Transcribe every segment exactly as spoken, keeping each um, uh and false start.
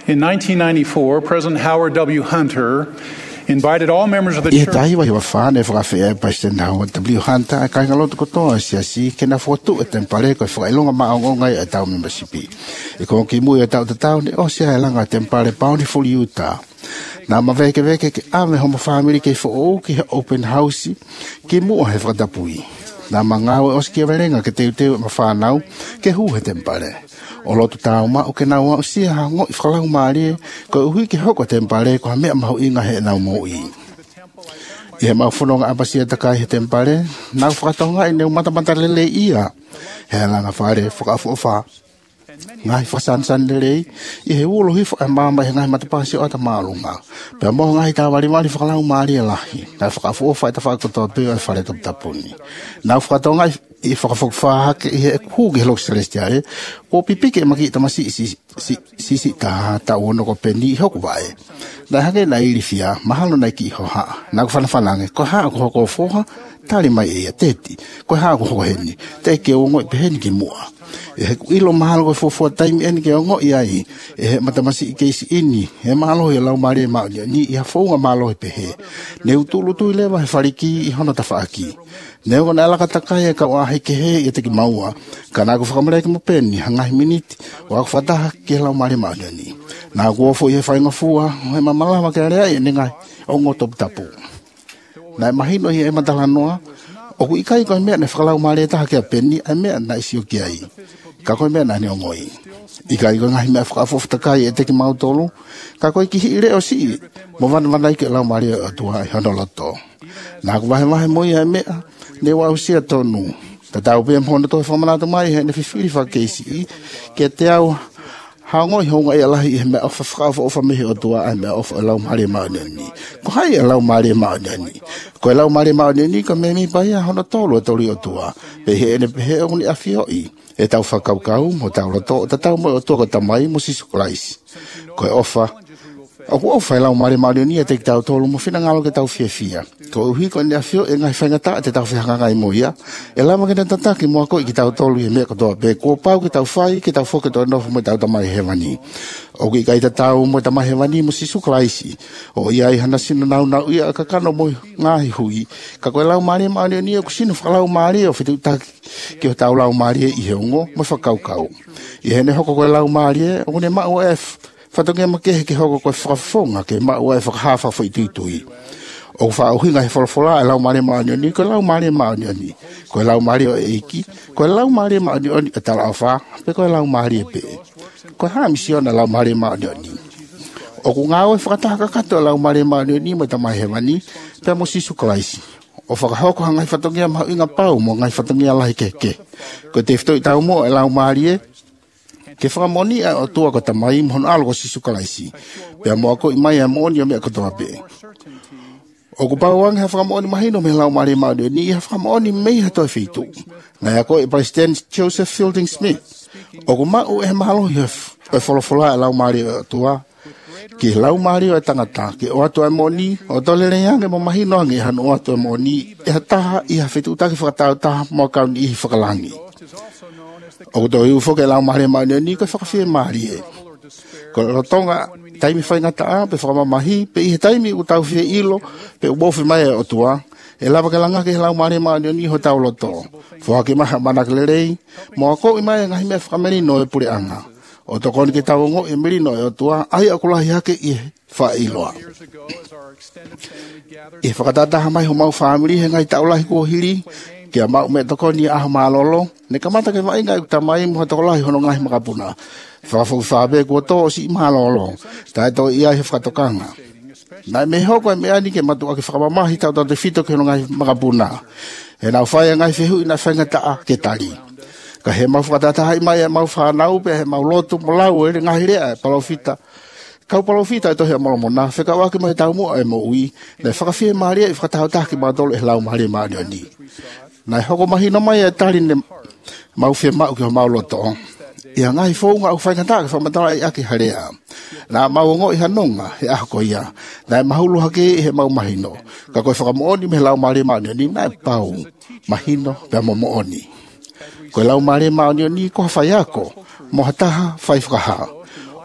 In nineteen ninety-four, President Howard W. Hunter invited all members of the Ia church. tai wa wa fa ne fra fe President Howard W. Hunter ka ngalo ko to sia si ke na foto e tempare ko fa ilonga ma ngo ngai e tau membership. E ko ki mu e tau tau ne o sia langa tempare Bountiful Utah. Na ma veke veke ke ave homo family ke fo o ki open house ki mu he fra tapui. Na manga o ski velenga ke te te ma fa nau ke hu he tempare. O lotu tau ma o ke na wa si ha ngo i fala mari ko hui ke hoko tempare ko me ma ho inga he na mo i e ma fononga apasia takai he tempare na fratonga ine mata mata lele ia he la na fare foka fofa ngai fasan san lele i he ulo hi fa ma ma ngai mata pasi o ta malunga pe mo ngai ta wali wali fala mari la hi na foka fofa ta fa ko to pe fa le top tapuni na fratonga i whakawhakawha ke i he kuge lo celestiae ko pipike maki tamasi si si si si ta ta ono ko peni hoku vai na hage na ilifia mahalo na ki ho ha na ko fana fana ko ha ko ko foha tali mai e teti ko ha ko heni te ke o ngo peni ki mua e ilo mahalo ko fo time en ke ngo ia i e matamasi ke si ini e mahalo e lau mari ma ni ia fo nga malo pe he ne utulu tu le va fariki i hono ta faki ne ko na la katakai ka wa he ke he e te ki maua kana ko whakamare ke mo peni hanga minute wa ko fata ke lau mari ma ni na ko fo e fa nga fua he mamala ma ke rea e ninga o ngo top tapu na mahino e matalanoa o ku ikai ko me ne whakalau mare ta ke peni a me na isio ki ai ka ko me na ni ngoi ikai ko ngai me whakafo takai e te ki mau tolu ka ko ki ire o si mo van van ke lau mare tua hono loto na ko vai vai mo ia me ne wa usia tonu ta tau pe mo to fo mana to mai he ne fifiri fa kesi ke te au hango honga ia lahi me of frau of me o tua me of lau mare ma ni ko hai lau mare ma ni ko lau mare ma ni ko me mi pa ia hono tolo toli o tua pe he ne pe he oni afioi e tau fa kau kau mo tau to ta tau mo to ko tamai mo si sukrais ko ofa o o fa lau mare ma ni te tau tolo mo fina ngalo ke tau fia fia ko hui ko ni afio e ngai fanga ta te tau fia ngai mo ia e la ma ke tata ki mo ko ki tau tolo e me ko to pe ko pau ki tau fai ki tau fo ke to no mo tau tamai hevani o ki kai tau mo tamai hevani mo si sukrais o ia i hana sino nau nau ia ka kano mo ngai hui ka ko lau mare ma ni ko sino fa lau mare o fitu ta ki tau lau mare i he ngo mo fa kau kau i he ne hoko ko lau mare o ne ma o f fatonga make ke hoko ko fafonga ke ma o fa hafa foi tuitui o fa o hinga for for la lau mare ma ni ko lau mare ma ni ko lau mare o eki ko lau mare ma ni tala fa pe ko lau mare pe ko ha mission lau mare ma ni o ku ngao fa ta ka ka to lau mare ma ni mo ta mai hemani pe mo si suklaisi o fa hoko hanga fatonga ma inga pau mo ngai fatonga la ke ke ko te fto ta mo lau mare ke whakamoni a o tua ko tamai mohon algo si sukalaisi. Pea mo ako imai a mooni o mea kotoa pe. O ku pauang ha whakamoni mahino me lau mare mao ni ha whakamoni mei ha toi whitu. Ngai ako e President Joseph Fielding Smith. O ku mau e mahalo i e wholofola e lau mare o tua. Ki lau mare o e tangata. Ki o atu e moni o tole reang e mo mahino ange han o atu e moni e ha taha i ha whitu taki whakatau taha mo kauni i whakalangi. O to u fo ke la mare ma ni ko fa fi mari ko rotonga taimi fa ngata pe fa mahi pe i taimi u tau fi ilo pe u bo fi mai o tua e la ba langa ke la mare ma ni ho tau loto fo ke ma mana klere mo ko i mai ngai me fa meri no e pure anga o to kon ke tau ngo e meri no o tua ai akula hi ke i fa ilo e fa ta mai ho mau family he ngai tau la ko hiri ke ma me to koni a malolo ne kamata ke mai ngai tamai mo to lai hono ngai makapuna fa fo fa be ko to si malolo ta to ia he fa to kanga na me ho ko me ani ke matu ke fa ma hi ta to fito ke ngai makapuna e na fa ngai fe hu na fa ngata ke tali ka he ma fa ta hai mai ma fa na u pe ma lotu mo la u ngai re palofita kau palofita to he mo mo na fe ka wa ke mai ta mo e mo ui le fa fe maria fa ta ta ke ma to le lau mari ma ni na hoko mahino mai e tali ne mau fe mau ke mau loto ia ngai fo nga u fa kanta fa matala ia ki harea na mau ngo i hanonga e a ko ia na mahulu hake he mau mahino ka ko fa mo ni me lau mari ma ni na pau mahino pe mo mo ni ko lau mari ma ni ko fa yako mo hata fa fa ha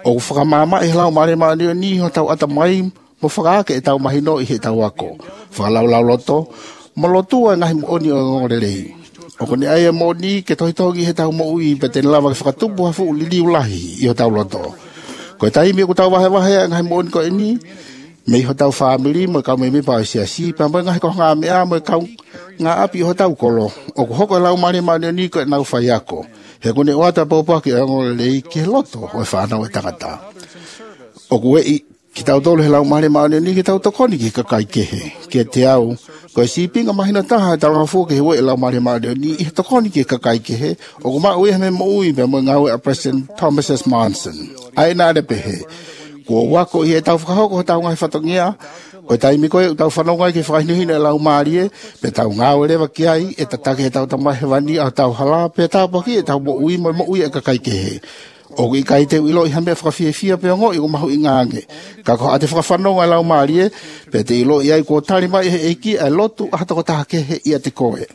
O whakamama e lau mare maani o ni ho tau ata mai mo whakaake e tau mahino i he tau ako. Whakalau lau loto, mo lotua ngahi mo oni o ngorelei. O kone aia mo ni ke tohi tohi he tau mo ui pe tene lava ke whakatupu hafu ulili ulahi i ho tau loto. Ko e taimi ko tau wahe wahe ngahi mo oni ko e ni, me ho tau family mo kau me me pa sia si pa mo ngahi ko nga me a mo kau nga api ho tau kolo. O ko hoko lau mare maani o ni ko e nau whai ako. He kone wata popa ki ngorelei ke loto o e whanau e tangata. O kue i ki tau tolu he lau maare maare ni ki tau tokoni ki kakai kehe. Ki te au, ko e si pinga mahina taha e tau hafu ke he ue lau maare maare ni i tokoni ki kakai kehe. O ku maa ue he me mo ui pe mo ngau e a President Thomas S. Monson. Ai nā re pehe. Ko wako i e tau whakahoko he tau ngai whatongia. Ko e taimi koe u tau whanongai ki whakahinuhina e lau maarie. Pe tau ngau e rewa ki ai e tatake he tau tamai he wani au tau hala. Pe tau paki e tau mo ui mo mo ui e kakai kehe. O i kai te ilo i hame whakawhiawhia pe ongo i o mahu i ngange. Ka ko ate whakawhanonga lau maarie, pe te ilo i ai ko tari mai he eiki e lotu ahata ko taha kehe i ate koe.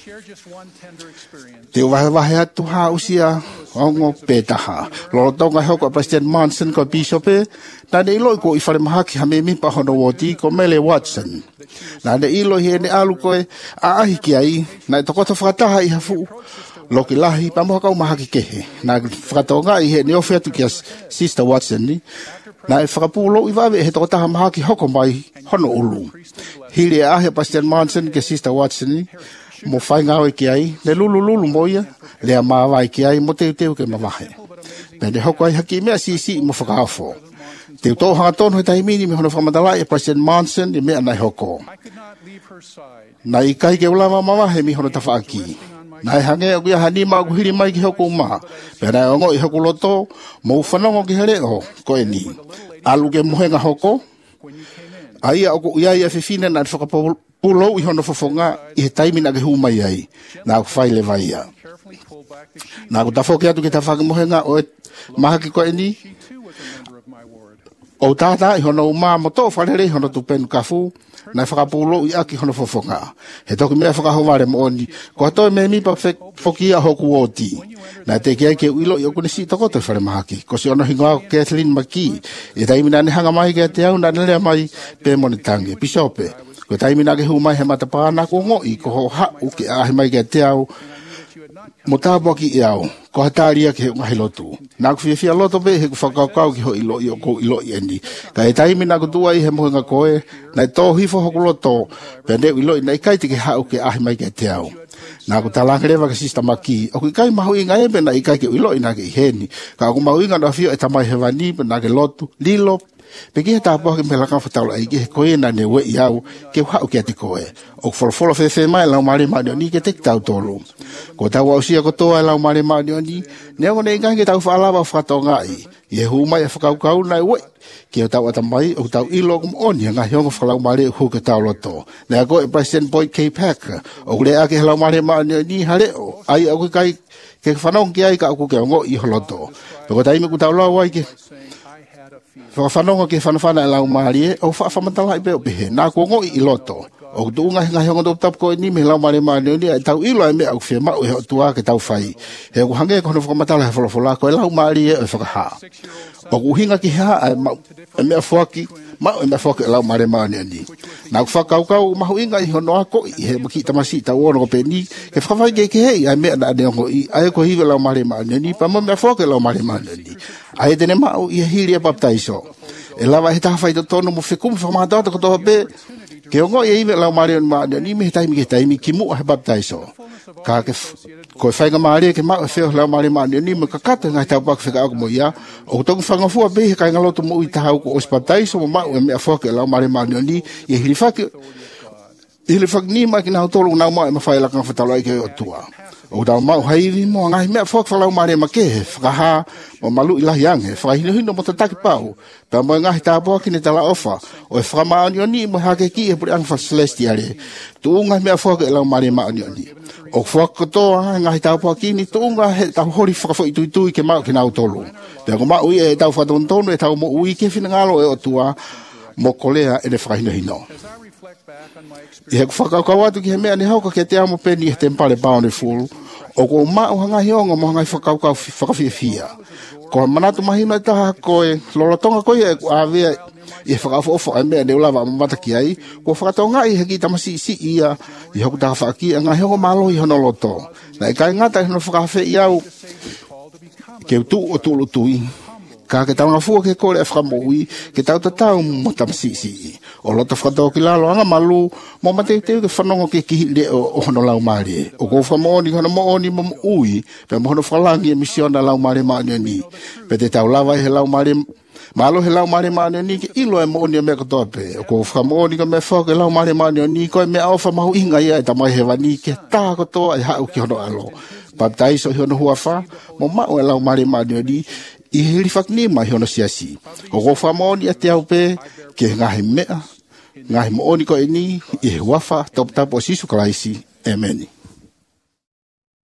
Te wahe wahe atu haa usia ongo pe taha. Lolo tonga hoko a President Monson ko Bishop e, na ne ilo i ko i whare mahaki hame mipa hono woti ko Mele Watson. Na ne ilo i ene alu koe a ahi ki ai, na e tokoto whakataha i hafu. Loki lahi, pa moha kau mahaki kehe. Na whakatonga i he ne ofe atu ki a Sister Watson ni. Na e whakapulo i wawe he toko taha mahaki hoko mai hono ulu. Hiri e ahe President Monson ki Sister Watson ni. Mo whai ngāwe ki ai, le lulu lulu moia, lea mawai ki ai, mo teu teu ke mawahe. Pene hoko ai haki mea si si mo whakaafo. Teu tō hanga tonu he tahimini mi hono whamadala e President Monson i mea nai hoko. Na i kai ke ulawa mawahe mi hono tawhaaki. Nai hange o kia hanima o kuhiri mai ki hoko uma. Pera e ongo i hoko loto, mo whanongo ki here o, ko e ni. Alu ke mohenga hoko. Aia o ko iai a whiwhine na whakapulo i hono whafonga i he taimina ke humai ai. Nā ku whaile vai ia. Nā ku tawhoke atu ki ta whake mohenga o e mahaki ko e ni. O tātā i hono uma mo tō whalere i hono tupenu kafu. Na whakapulo i aki hono whafonga. He toki mea whakahoware mo oni. Ko hatoi me mi pa whoki a hoku oti. Na te kia ke uilo i okune si tokoto i whare mahaki. Ko si ono hingoa ko Kathleen Maki. E taimina ne hanga mai ke te au na nelea mai pe monetange. Bishope. Ko taimina ke hu mai he matapana ko ngoi. Ko ho hau ke ahe mai ke te au. Mo tāpua ki i au. Ko hataria ke ngahi lotu. Nā ku whiawhia loto be he ku whakaukau ki ho ilo i o ko ilo i endi. Ka e taimi nā ku tua i he mohenga koe. Nai tō hifo hoku loto. Pene u ilo i nei kai te ke hau ke ahi mai ke te au. Nā ku talanga rewa ke Sister Maki. O ku i kai mahu inga e pena i kai ke u ilo i nā ke i heni. Ka ku mahu inga na whio e tamai he wani pena ke lotu. Lilo. Peki he tāpua ke melaka whataula i ke he koe na ne we i au ke hau ke ati koe. O ku wholofolo whewhe mai lau mare mani o ni ke te tau tolu. Ko tau au sia ko toa lau mare mani o ni, ne o ne inga ke tau whaalawa whakatonga i. I hu mai e whakaukau na we. Ki o tau atamai o tau ilo kum oni ngā hionga whalau mare hu ke tau loto. Ne a koe President Boyd K. Packer. O kule ake lau mare mani o ni hare o. Ai au ke kai ke whanong ki ai ka au ke ongo i holoto. Peko taime ku tau lau ai ke whanonga ke whanawhana e lau marie, au whamatala i peo pehe, nā kua ngoi i loto. O tu unga hinga hionga tōp tapu koe ni me lau marie marie ni, e tau ilo e mea au whia mau e ho tua ke tau whai. He ku hange kono whakamatala he wholofola koe lau marie e whakaha. O ku hinga ki hea e mau e mea whaki, mau e mea whaki e lau marie marie ni. Nā ku whakaukau mahu inga i hono ako i he maki tamasi tau ono ko pe ni, ke whakawhai ke ke hei ai mea na aneongo i, ai ko hiwe lau marie marie ni, pa mo mea whaki lau marie marie ni. Ai tene mau i hiri e baptaiso. E lawa he taha whai tono mo whikumu whakamata ko toha pe. Ke ongo e iwe lau maare on maare ni me he taimi ke taimi ki mua he baptaiso. Ka ke koe whainga maare ke mau e whio lau maare maare ni me kakata ngai tau paka whika ako mo ia. O tongu whangafua be he kai ngaloto mo ui taha uko os baptaiso mo mau e mea whake lau maare maare ni i hiri whake. I hiri whake ni mai ki nau tolu nau mau e mawhai laka whatalo ai ke o tua. O tau mau haiwi mo ngai mea whak whalau maare ma ke he whakaha mo malu ilahi ange whakahino hino mo tataki pau pa mo ngahi tāpua kine tala ofa o e whakamaani o ni mo hake ki e puri angfa celestiare tu ngai mea whak e lau maare maani o ni o whak kotoa ngahi tāpua kini tu ngai he tau hori whakafo i tui tui ke mau ki nau tolu pia ko mau i e tau whatontonu e tau mo ui ke whina ngalo e o tua mo kolea e ne whakahino hino. I he whakaukau atu ki he mea ni hauka ke te amo peni e te mpare bountiful o ko mao hanga hionga mo hanga whakaukau whakawhiawhia. ko manatu mahina ta ko e lolotonga ko e ave e whakafo ofo e mea neula wa mamataki ai ko whakatonga i heki tamasi si ia i hoku ta whaki anga heo malo i hono loto na e kai ngata hono whakafe i au ke tu o tulu tui ka ke tanga fua ke kore e whakamoi ke tau tatau mo tamasi si o loto whakatau ki lalo anga malu mo matei teo ke whanongo ke kihi le o hono lau maari o ko whamaoni hono mooni mo ui pe mo hono whalangi e misiona lau maari maani ni pe te tau lawa he lau maari malo he lau maari maani ni ke ilo e mooni me ko tope o ko whamaoni ka me whao ke lau maari maani ni ko e me au whamahu inga ia e tamai he wani ke tā kotoa e hau ki hono alo patai so hono huafa mo mau e lau maari maani ni i hiri whakni mai hono siasi. O ko whamaoni a te au pe, ke ngahi mea, ngahi mooni ko e ni, i he wafa, top tapo sisu kalaisi. Amen.